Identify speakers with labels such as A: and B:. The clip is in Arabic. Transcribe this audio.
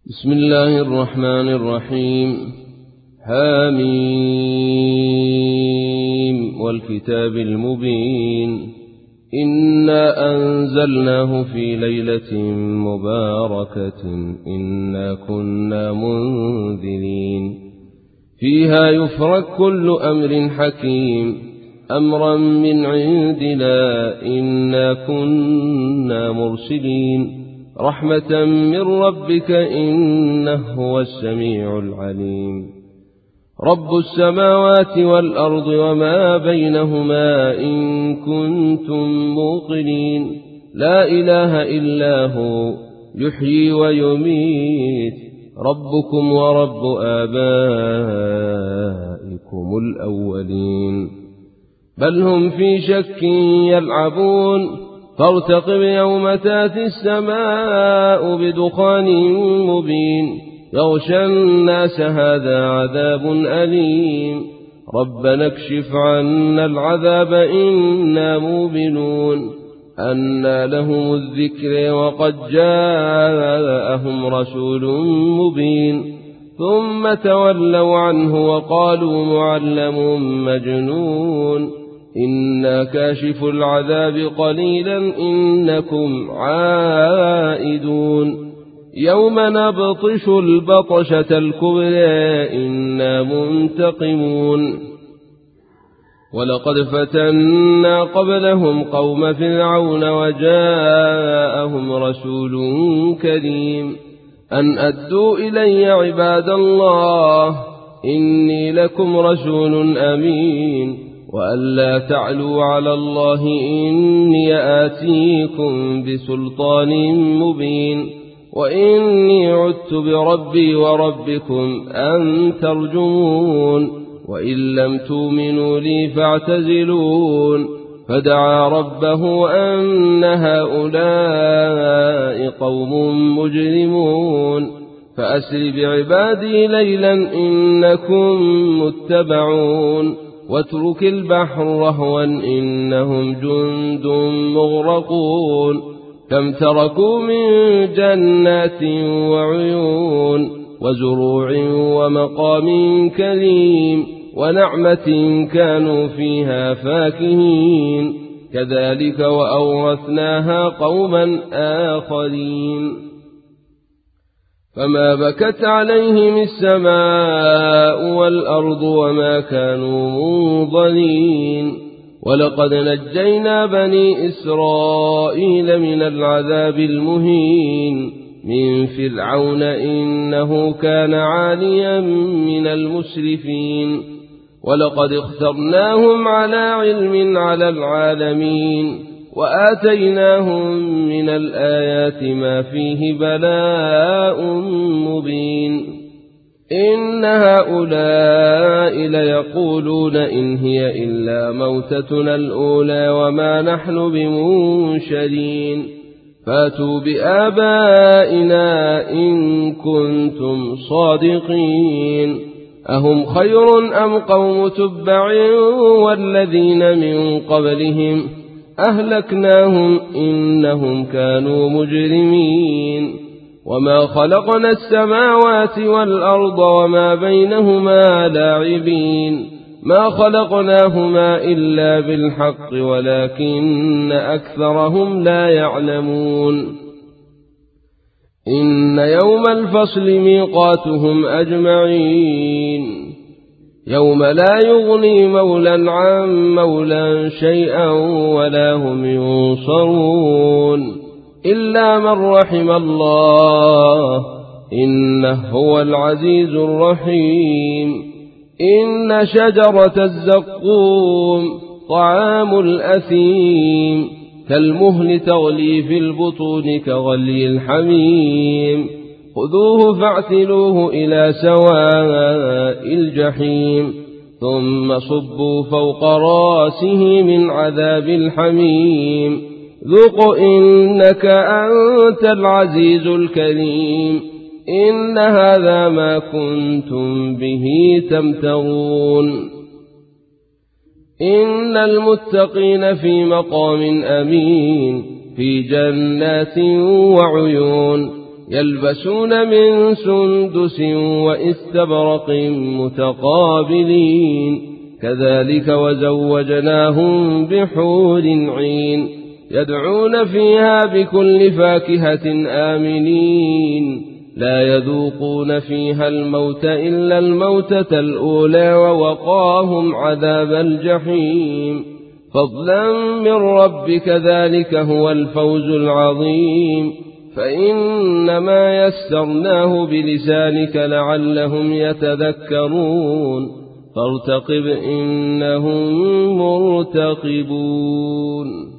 A: بسم الله الرحمن الرحيم. حميم والكتاب المبين إنا أنزلناه في ليلة مباركة إنا كنا منذرين فيها يفرق كل أمر حكيم أمرا من عندنا إنا كنا مرسلين رحمة من ربك إنه هو السميع العليم. رب السماوات والأرض وما بينهما إن كنتم موقنين لا إله إلا هو يحيي ويميت ربكم ورب آبائكم الأولين بل هم في شك يلعبون فارتقب يوم تأتي السماء بدخان مبين يغشى الناس هذا عذاب أليم ربنا اكشف عنا العذاب إنا موبنون أنى لهم الذكر وقد جاءهم رسول مبين ثم تولوا عنه وقالوا معلم مجنون إنا كاشف العذاب قليلا إنكم عائدون يوم نبطش البطشة الكبرى إنا منتقمون ولقد فتنا قبلهم قوم فرعون وجاءهم رسول كريم أن أدوا إلي عباد الله إني لكم رسول أمين وألا تعلوا على الله إني آتيكم بسلطان مبين وإني عدت بربي وربكم أن ترجمون وإن لم تؤمنوا لي فاعتزلون فدعا ربه أن هؤلاء قوم مجرمون فأسر بعبادي ليلا إنكم متبعون واترك البحر رهوا إنهم جند مغرقون كم تركوا من جنات وعيون وزروع ومقام كريم ونعمة كانوا فيها فاكهين كذلك وأورثناها قوما آخرين فما بكت عليهم السماء والأرض وما كانوا منظرين ولقد نجينا بني إسرائيل من العذاب المهين من فرعون إنه كان عاليا من المسرفين ولقد اخترناهم على علم على العالمين وآتيناهم من الآيات ما فيه بلاء مبين إن هؤلاء ليقولون إن هي إلا موتتنا الأولى وما نحن بمنشرين فاتوا بآبائنا إن كنتم صادقين أهم خير أم قوم تبع والذين من قبلهم أهلكناهم إنهم كانوا مجرمين وما خلقنا السماوات والأرض وما بينهما لاعبين ما خلقناهما إلا بالحق ولكن أكثرهم لا يعلمون إن يوم الفصل ميقاتهم أجمعين يوم لا يغني مولى عن مولى شيئا ولا هم ينصرون إلا من رحم الله إنه هو العزيز الرحيم إن شجرة الزقوم طعام الأثيم كالمهل تغلي في البطون كغلي الحميم خذوه فاعتلوه إلى سواء الجحيم ثم صبوا فوق راسه من عذاب الحميم ذق إنك أنت العزيز الكريم إن هذا ما كنتم به تمترون إن المتقين في مقام أمين في جنات وعيون يلبسون من سندس وإستبرق متقابلين كذلك وزوجناهم بحور عين يدعون فيها بكل فاكهة آمنين لا يذوقون فيها الموت إلا الموتة الأولى ووقاهم عذاب الجحيم فضلا من ربك ذلك هو الفوز العظيم فإنما يسرناه بلسانك لعلهم يتذكرون فارتقب إنهم مرتقبون